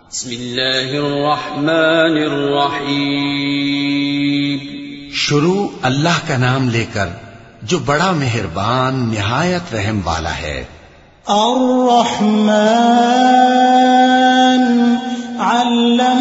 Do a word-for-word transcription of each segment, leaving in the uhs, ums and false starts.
بسم اللہ الرحمن الرحیم. شروع اللہ کا نام لے کر جو بڑا مہربان نہایت رحم والا ہے. الرحمن علم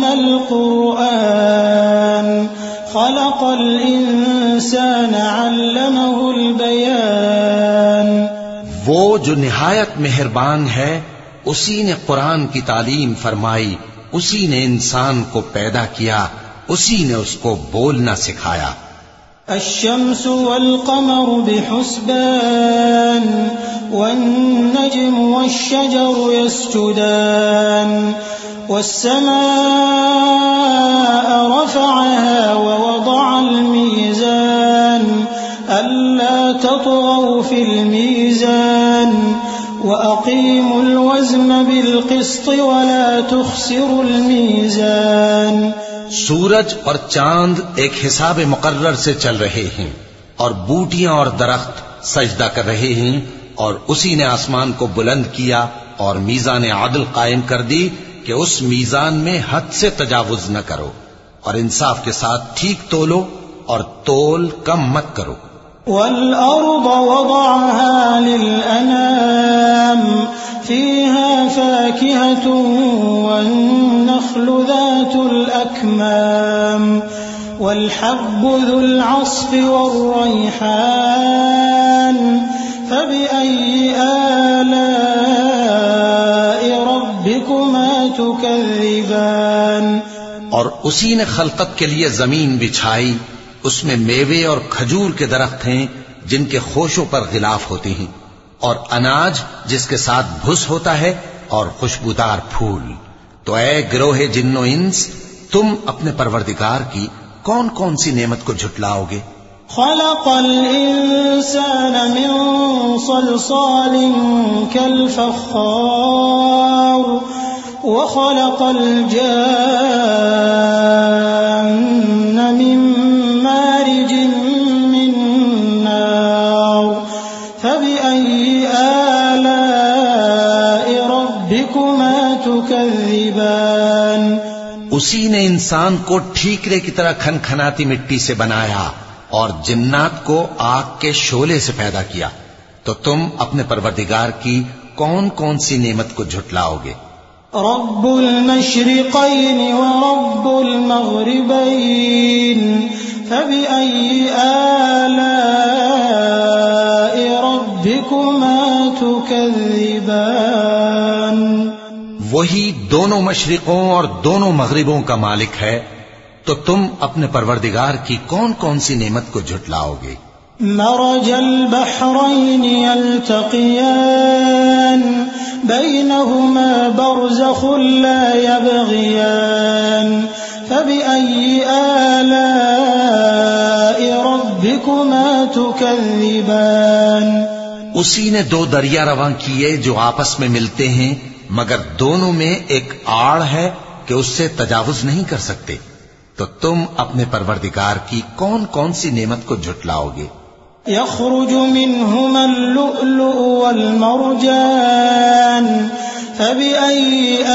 القرآن خلق الانسان علمه البیان. وہ جو نہایت مہربان ہے اسی نے قرآن کی تعلیم فرمائی، اسی نے انسان کو پیدا کیا، اسی نے اس کو بولنا سکھایا. الشمس والقمر بحسبان والنجم والشجر يسجدان والسماء رفعها ووضع الميزان ألا تطغوا في الميزان وأقيموا الوزن بالقسط ولا تخسروا الميزان. سورج اور چاند ایک حساب مقرر سے چل رہے ہیں اور بوٹیاں اور درخت سجدہ کر رہے ہیں، اور اسی نے آسمان کو بلند کیا اور میزان عدل قائم کر دی کہ اس میزان میں حد سے تجاوز نہ کرو، اور انصاف کے ساتھ ٹھیک تولو اور تول کم مت کرو. والأرض وضعها للأنام فيها فاكهة والنخل ذات الأكمام والحب ذو العصف والريحان فبأي آلاء ربكما تكذبان. اور اسی نے خلقت کے لیے زمین بچھائی، اس میں میوے اور کھجور کے درخت ہیں جن کے خوشوں پر غلاف ہوتے ہیں، اور اناج جس کے ساتھ بھس ہوتا ہے، اور خوشبودار پھول. تو اے گروہ جن و انس، تم اپنے پروردگار کی کون کون سی نعمت کو جھٹلاؤ گے؟ خلق الانسان من صلصال كالفخار وخلق الجان من مارج من نار فبأي آلاء ربكما تكذبان. اسی نے انسان کو ٹھیکرے کی طرح کھن کھناتی مٹی سے بنایا اور جنات کو آگ کے شعلے سے پیدا کیا، تو تم اپنے پروردگار کی کون کون سی نعمت کو جھٹلاؤ گے؟ رب المشرقين ورب المغربين فبأي آلاء ربكما تكذبان. وہی دونوں مشرقوں اور دونوں مغربوں کا مالک ہے، تو تم اپنے پروردگار کی کون کون سی نعمت کو جھٹلاؤ گے؟ مرج البحرين يلتقيان بينهما برزخ لا يبغيان فبأي آلاء ربكما تكذبان. اسی نے دو دریا رواں کیے جو آپس میں ملتے ہیں، مگر دونوں میں ایک آڑ ہے کہ اس سے تجاوز نہیں کر سکتے، تو تم اپنے پروردگار کی کون کون سی نعمت کو جھٹلاؤ گے؟ يخرج منهما اللؤلؤ والمرجان فبأي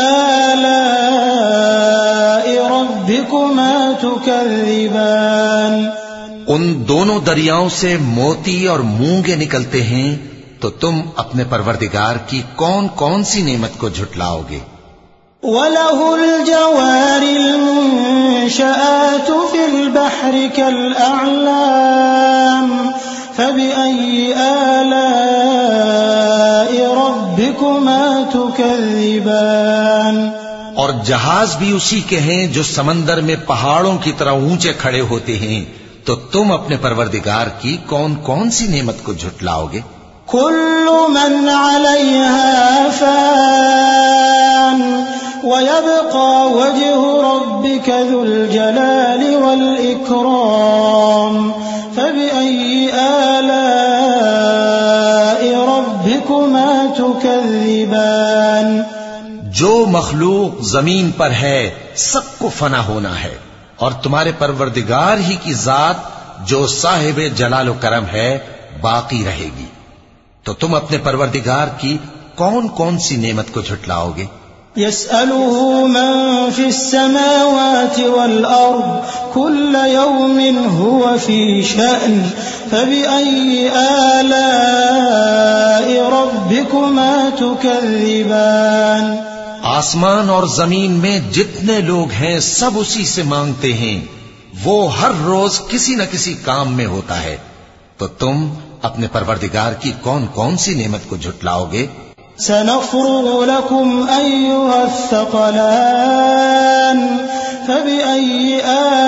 آلاء ربكما تكذبان. ان دونوں دریاؤں سے موتی اور مونگے نکلتے ہیں، تو تم اپنے پروردگار کی کون کون سی نعمت کو جھٹلاؤ گے؟ وَلَهُ الْجَوَارِ الْمُنشَآتُ فِي الْبَحْرِ كَالْأَعْلَامِ فَبِأَيِّ آلَاءِ رَبِّكُمَا تُكَذِّبَانِ. اور جہاز بھی اسی کے ہیں جو سمندر میں پہاڑوں کی طرح اونچے کھڑے ہوتے ہیں، تو تم اپنے پروردگار کی کون کون سی نعمت کو جھٹلاؤ گے؟ كل من عليها فان ويبقى وجه ربك ذو الجلال والإكرام فبأي آلاء ربكما تكذبان. جو مخلوق زمین پر ہے سب کو فنا ہونا ہے، اور تمہارے پروردگار ہی کی ذات جو صاحب جلال و کرم ہے باقی رہے گی. تو تم اپنے پروردگار کی کون کون سی نعمت کو جھٹلاؤ گے؟ يسأله من في السماوات والأرض كل يوم هو في شأن فبأي آلاء ربكما تكذبان. آسمان اور زمین میں جتنے لوگ ہیں سب اسی سے مانگتے ہیں، وہ ہر روز کسی نہ کسی کام میں ہوتا ہے، تو تم اپنے پروردگار کی کون کون سی نعمت کو جھٹلاؤ گے؟ سنفرغ لكم أيها الثقلان فبأي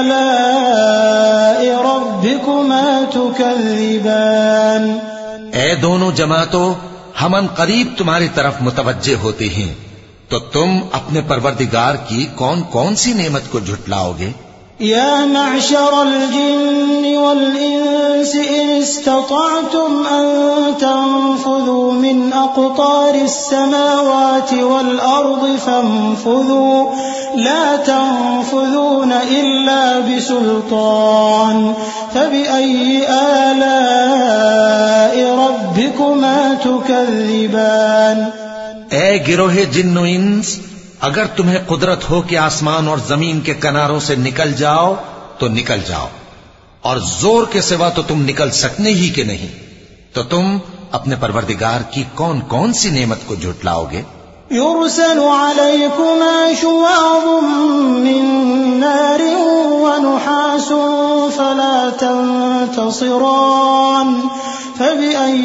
آلاء ربكما تكذبان. اے دونوں جماعتوں، ہم ان قریب تمہاری طرف متوجہ ہوتے ہیں، تو تم اپنے پروردگار کی کون کون سی نعمت کو جھٹلاؤ گے؟ يا معشر الجن والإنس إن استطعتم أن تنفذوا من أقطار السماوات والأرض فانفذوا لا تنفذون إلا بسلطان فبأي آلاء ربكما تكذبان. اے گروہ جن و انس، اگر تمہیں قدرت ہو کہ آسمان اور زمین کے کناروں سے نکل جاؤ تو نکل جاؤ، اور زور کے سوا تو تم نکل سکنے ہی کہ نہیں، تو تم اپنے پروردگار کی کون کون سی نعمت کو جھٹلاؤ گے؟ يرسل عليكما شواظ من نار ونحاس فلا تنتصران فبأي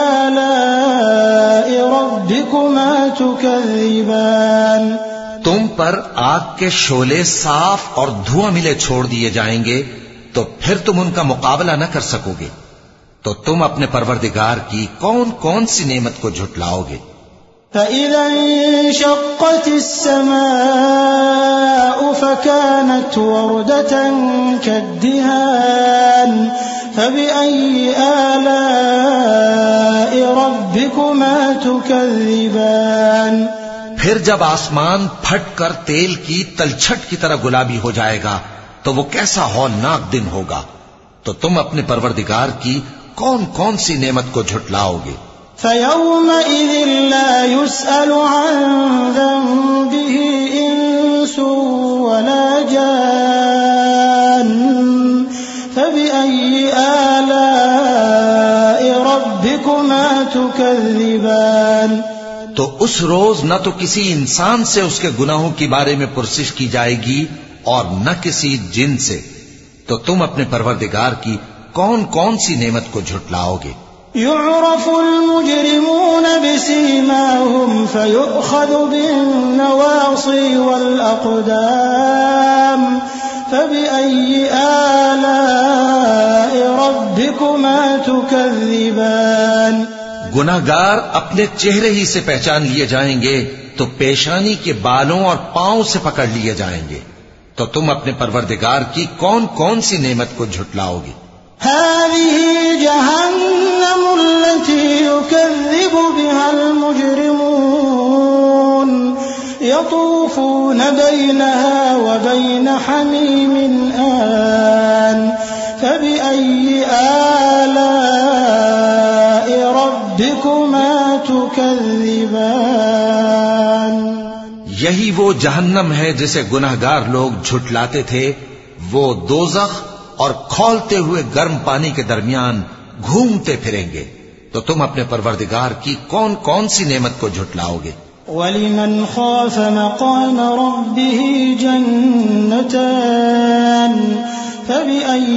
آلاء ربكما تكذبان. تم پر آگ کے شعلے صاف اور دھواں ملے چھوڑ دیے جائیں گے، تو پھر تم ان کا مقابلہ نہ کر سکو گے، تو تم اپنے پروردگار کی کون کون سی نعمت کو جھٹلاؤ گے؟ فَإِذَا انشَقَّتِ السَّمَاءُ فَكَانَتْ وَرْدَةً كَالدِّهَانِ فَبِأَيِّ آلَاءِ رَبِّكُمَا تُكَذِّبَانِ. پھر جب آسمان پھٹ کر تیل کی تلچھٹ کی طرح گلابی ہو جائے گا تو وہ کیسا ہولناک دن ہوگا، تو تم اپنے پروردگار کی کون کون سی نعمت کو جھٹلاؤ گے؟ فَيَوْمَئِذٍ لَا يُسْأَلُ عَنْ ذَنبِهِ إِنسٌ وَلَا جَانٌّ فَبِأَيِّ آلَاءِ رَبِّكُمَا تُكَذِّبَانِ. تو اس روز نہ تو کسی انسان سے اس کے گناہوں کے بارے میں پرسش کی جائے گی اور نہ کسی جن سے، تو تم اپنے پروردگار کی کون کون سی نعمت کو جھٹلاؤ گے؟ يعرف المجرمون بسيماهم فيؤخذ بالنواصي والأقدام فبأي آلاء ربكما تكذبان. گناہگار اپنے چہرے ہی سے پہچان لیے جائیں گے تو پیشانی کے بالوں اور پاؤں سے پکڑ لیے جائیں گے، تو تم اپنے پروردگار کی کون کون سی نعمت کو جھٹلاؤ گے؟ هذه جهنم التي يكذب بها المجرمون يطوفون بينها وبين حميم آن فبأي آلاء ربكما تكذبان. یہی وہ جہنم ہے جسے گناہگار لوگ جھٹلاتے تھے، وہ دوزخ اور کھولتے ہوئے گرم پانی کے درمیان گھومتے پھریں گے، تو تم اپنے پروردگار کی کون کون سی نعمت کو جھٹلاؤ گے؟ وَلِمَنْ خَافَ مَقَامَ رَبِّهِ جَنَّتَانِ فَبِأَيِّ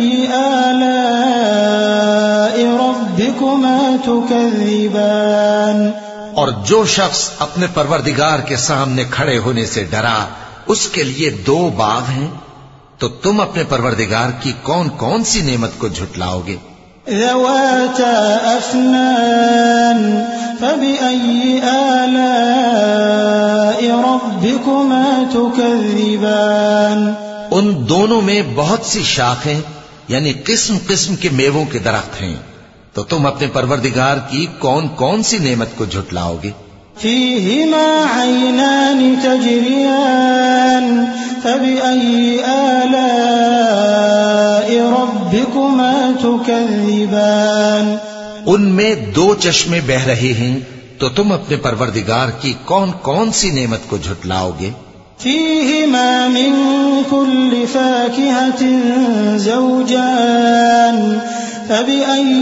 آلَاءِ رَبِّكُمَا تُكَذِّبَانِ. اور جو شخص اپنے پروردگار کے سامنے کھڑے ہونے سے ڈرا، اس کے لیے دو باغ ہیں، تو تم اپنے پروردگار کی کون کون سی نعمت کو جھٹلاؤ گے؟ ذواتا افنان فبأي آلاء ربكما تكذبان. ان دونوں میں بہت سی شاخیں یعنی قسم قسم کے میووں کے درخت ہیں، تو تم اپنے پروردگار کی کون کون سی نعمت کو جھٹلاؤ گے؟ فيهما عينان تجريان فبأي آلاء ربكما تكذبان. ان میں دو چشمے بہ رہے ہیں، تو تم اپنے پروردگار کی کون کون سی نعمت کو جھٹلاؤ گے؟ فيهما من كل فاكهة زوجان فبأي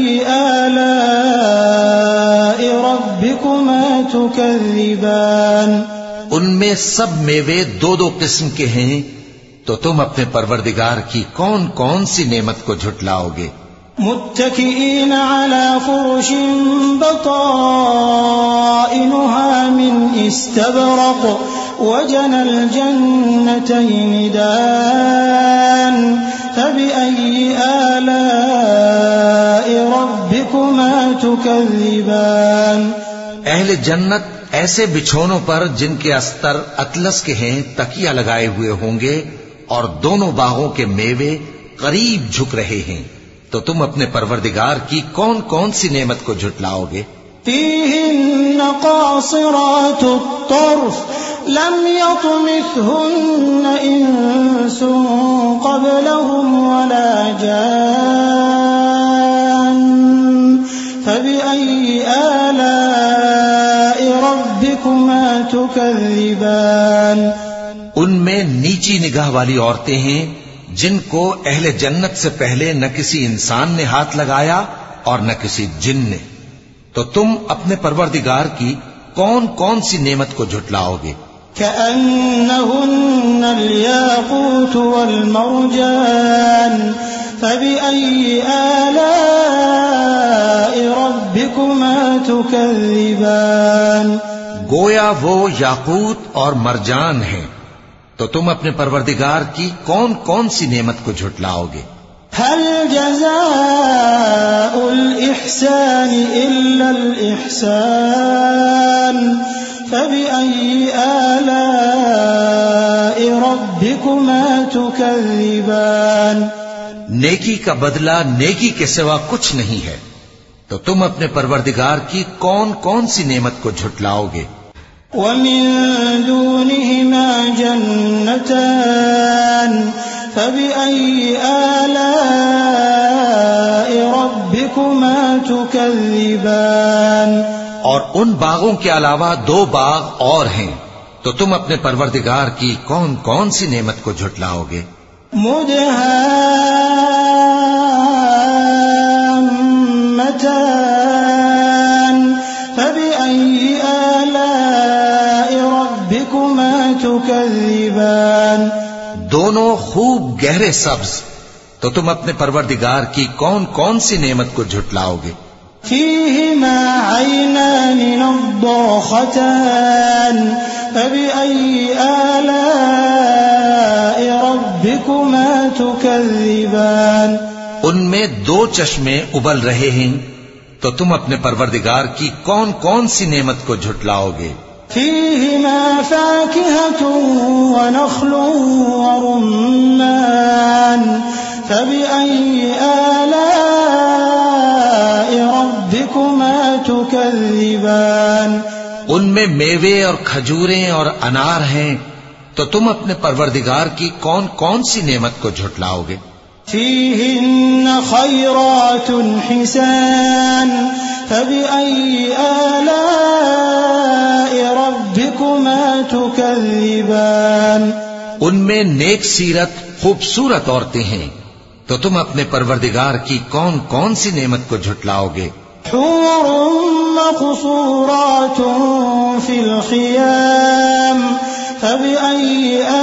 آلاء ربكما تكذبان ان میں سب میوے دو دو قسم کے ہیں، تو تم اپنے پروردگار کی کون کون سی نعمت کو جھٹلاؤ گے؟ متكئين على فرش بطائنها من استبرق وجنى الجنتين دان فبأي آلاء ربكما تكذبان اہل جنت ایسے بچھونوں پر جن کے استر اطلس کے ہیں تکیہ لگائے ہوئے ہوں گے، اور دونوں باغوں کے میوے قریب جھک رہے ہیں، تو تم اپنے پروردگار کی کون کون سی نعمت کو جھٹلاؤ گے؟ فيهن قاصرات الطرف لم يطمثهن إنس قبلهم ولا جان فبأي آلاء ربكما تكذبان ان میں نیچی نگاہ والی عورتیں ہیں جن کو اہل جنت سے پہلے نہ کسی انسان نے ہاتھ لگایا اور نہ کسی جن نے، تو تم اپنے پروردگار کی کون کون سی نعمت کو جھٹلاؤ گے؟ كأنهن الياقوت والمرجان فبأي آلاء ربكما تكذبان گویا وہ یاقوت اور مرجان ہیں، تو تم اپنے پروردگار کی کون کون سی نعمت کو جھٹلاؤ گے؟ هل جزاء الإحسان إلا الإحسان فبأي آلاء ربكما تكذبان نیکی کا بدلہ نیکی کے سوا کچھ نہیں ہے، تو تم اپنے پروردگار کی کون کون سی نعمت کو جھٹلاؤ گے؟ ومن دونهما جنتان فبأي آلاء ربكما تكذبان اور ان باغوں کے علاوہ دو باغ اور ہیں، تو تم اپنے پروردگار کی کون کون سی نعمت کو جھٹلاؤ گے؟ مدهامتان فبأي آلاء ربكما تكذبان دونوں خوب گہرے سبز، تو تم اپنے پروردگار کی کون کون سی نعمت کو جھٹلاؤ گے؟ فيهما عينان نضاختان فبأي آلاء ربكما تكذبان ان میں دو چشمے ابل رہے ہیں، تو تم اپنے پروردگار کی کون کون سی نعمت کو جھٹلاؤ گے؟ فيهما فاكهة ونخل ورمان فبأي آلاء ربكما تكذبان ان میں میوے اور کھجوریں اور انار ہیں، تو تم اپنے پروردگار کی کون کون سی نعمت کو جھٹلاؤ گے؟ فيهن خيرات حسان فبأي آلاء ربكما تكذبان ان میں نیک سیرت خوبصورت عورتیں ہیں، تو تم اپنے پروردگار کی کون کون سی نعمت کو جھٹلاؤ گے؟ حور مقصورات في الخيام فبأي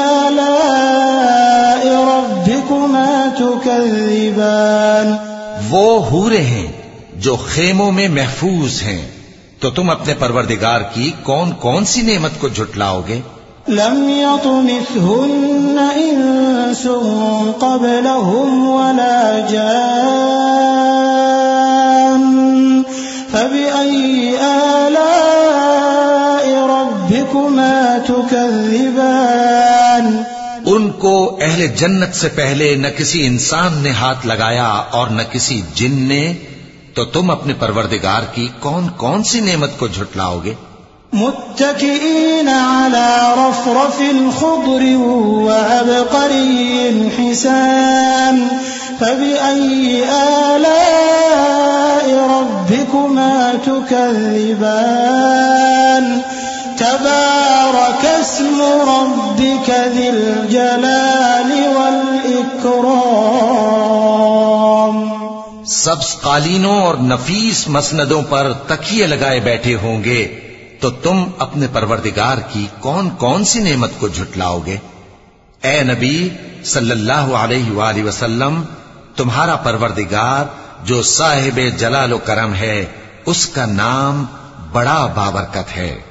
آلاء ربكما تكذبان وہ حوریں ہیں جو خیموں میں محفوظ ہیں، تو تم اپنے پروردگار کی کون کون سی نعمت کو جھٹلاؤ گے؟ لم يطمثهن إنس قبلهم ولا جان فبأي آلاء ربكما تكذبان ان کو اہل جنت سے پہلے نہ کسی انسان نے ہاتھ لگایا اور نہ کسی جن نے، تو تم اپنے پروردگار کی کون کون سی نعمت کو جھٹلاؤ گے؟ متكئين على رفرف خضر وعبقري حسان فبأي آلاء ربكما ربكما تكذبان تبارك اسم ربك ذي الجلال والإكرام. سبز قالینوں اور نفیس مسندوں پر تکیے لگائے بیٹھے ہوں گے تو تم اپنے پروردگار کی کون کون سی نعمت کو جھٹلاؤ گے؟ اے نبی صلی اللہ علیہ وآلہ وسلم، تمہارا پروردگار جو صاحب جلال و کرم ہے، اس کا نام بڑا بابرکت ہے.